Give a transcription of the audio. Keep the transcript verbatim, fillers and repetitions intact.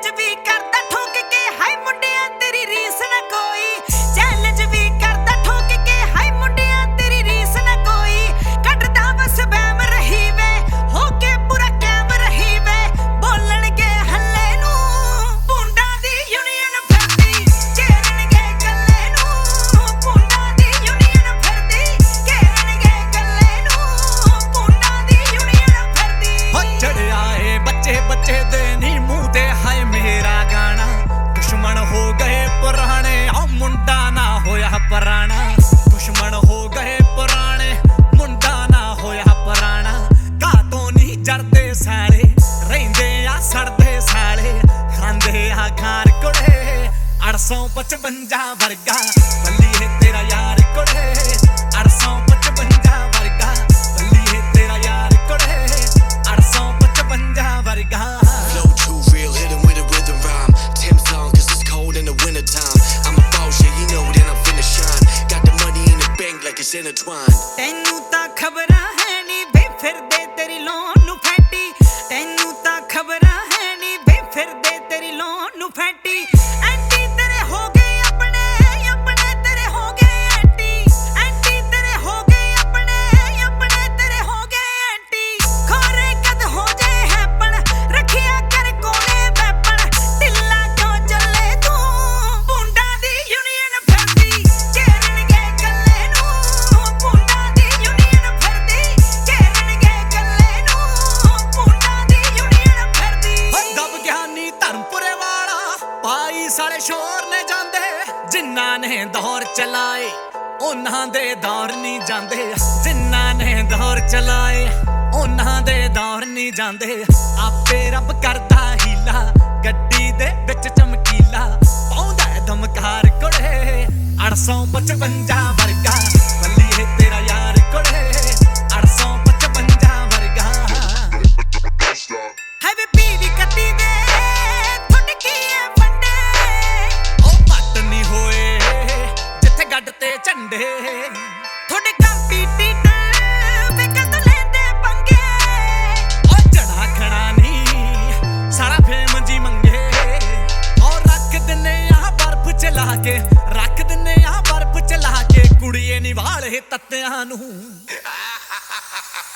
Challenge भी करदा ठोक के हाय मुंडिया तेरी रीस ना कोई चैलेंज भी करदा ठोक के हाय मुंडिया तेरी रीस ना कोई कटदा बस बैम रही वे होके पूरा कैम रही वे बोलन के हल्ले नू पुंडा दी यूनियन फिरदी घेरन के कल्ले नू पुंडा दी यूनियन फिरदी घेरन के कल्ले नू पुंडा दी यूनियन फिरदी हो चढ़िया ए बच्चे बच्चे दे नी मुंह ते हाय मेरा गाना दुश्मन हो गए पुराने आ मुंडा ना होया पुराना दुश्मन हो गए पुराने मुंडा ना होया पुराना कातों नी जरदे साले रहिंदे आ सड़दे साले खांदे आ खार कुड़े अठ सौ पचवंजा वर्गा बल्ली है तेरा यार कुड़े अठ सौ पचवंजा वर्गा बल्ली है तेरा यार कुड़े अठ सौ पचवंजा वर्गा Flow too real, hit 'em with a rhythm rhyme. Tim song, cause it's cold in the winter time. I'm a boss, yeah, you know that I'm finna shine. Got the money in the bank like it's intertwined. ਤੈਨੂੰ ਤਾਂ ਖਬਰਾਂ ਹੈ ਨੀ ਵੇ ਫਿਰਦੇ ਤੇਰੀ loan ਨੂੰ ਫੈਂਟੀ ਤੈਨੂੰ ਤਾਂ ਖਬਰਾਂ ਹੈ ਨੀ ਵੇ ਫਿਰਦੇ ਤੇਰੀ ਲੋਨ ਨੂੰ ਫੈਂਟੀ ਐਂਟੀ ਤੇਰੇ ਹੋ ਗਏ ਆਪਣੇ ਆਪਣੇ ਤੇਰੇ ਹੋ ਗਏ ਐਂਟੀ ਐਂਟੀ ਤੇਰੇ ਹੋ ਗਏ ਆਪਣੇ ਆਪਣੇ ਤੇਰੇ ਹੋ ਗਏ ਐਂਟੀ ਖੋਰੇ ਕਦ ਹੋ ਜਾਏ ਹੈਪਣ ਰੱਖਿਆ ਕਰ ਕੋਲੇ ਵੈਪਣ ਢਿੱਲਾ ਕਿਉਂ ਚੱਲੇ ਤੂੰ ਪੁੰਡਾ ਦੀ ਯੂਨੀਅਨ ਫਿਰਦੀ ਘੇਰਨ ਗਏ ਕੱਲੇ ਨੂੰ ਪੁੰਡਾ ਦੀ ਯੂਨੀਅਨ ਫਿਰਦੀ ਘੇਰਨ ਗਏ ਕੱਲੇ ਨੂੰ ਪੁੰਡਾ ਦੀ ਯੂਨੀਅਨ ਫਿਰਦੀ ਦਬ ਗਿਆਨੀ ਧਰਮਪੁਰੇ ਵਾਲਾ ਪਾਈ ਸਾਲੇ ਸ਼ੋਰ ਨੇ ਜਾਂਦੇ ਜਿਨ੍ਹਾਂ ਨੇ ਦੌਰ ਚਲਾਏ ਉਹਨਾਂ ਦੇ ਦੌਰ ਨਹੀਂ ਜਾਂਦੇ ਜਿਨ੍ਹਾਂ ਨੇ ਦੌਰ ਚਲਾਏ ਉਹਨਾਂ ਦੇ ਦੌਰ ਨਹੀਂ ਜਾਂਦੇ ਆਪੇ ਰੱਬ ਕਰਦਾ ਹੀਲਾ ਗੱਡੀ ਦੇ ਵਿੱਚ ਚਮਕੀਲਾ ਪਾਉਂਦਾ ਹੈ ਦਮਕਾਰ ਕੁੜੇ ਅੱਠ ਸੌ ਪਚਵੰਜਾ ਵਰਗਾ ਬੱਲੀ ਹੈ ਤੇਰਾ ਯਾਰ ਕੁੜੇ ਅੱਠ ਸੌ ਪਚਵੰਜਾ ਵਰਗਾ ਹੈ ਵੇ ਪੀਵੀ ਕੱਟੀ ਦੇ ਥੁੱਡ ਕੀ ਐ ਫੰਡੇ ਉਹ ਪੱਟ ਨਹੀਂ ਹੋਏ ਜਿੱਥੇ ਗੱਡ ਤੇ ਝੰਡੇ ਥੁੱਡ ਕੰਪੀਟੀਟਰ ਵੇ ਕਦ ਲੈਂਦੇ ਪੰਗੇ ਉਹ ਜਣਾ ਖਣਾ ਨਹੀਂ ਸਾਰਾ ਫੇਮ ਜੀ ਮੰਗੇ ਔਰ ਰੱਖ ਦਿੰਨੇ ਆ ਬਰਫ ਚਲਾ ਕੇ ਰੱਖ ਦਿੰਨੇ ਆ ਬਰਫ ਚਲਾ ਕੇ ਕੁੜੀਏ ਨਿਵਾਲੇ ਤੱਤਿਆਂ ਨੂੰ